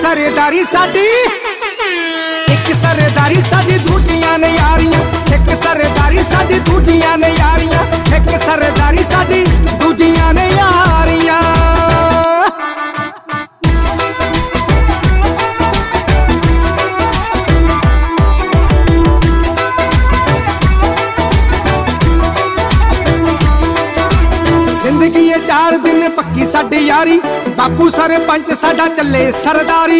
सरदारी साडी एक सरदारी साडी दूजियां ने यारियां, एक सरदारी साडी दूजियां ने यारियां, एक सरदारी साडी दूजियां ने यारियां। जिंदगी 4 दिन पक्की साडी यारी, बापू सरपंच साडा चले सरदारी।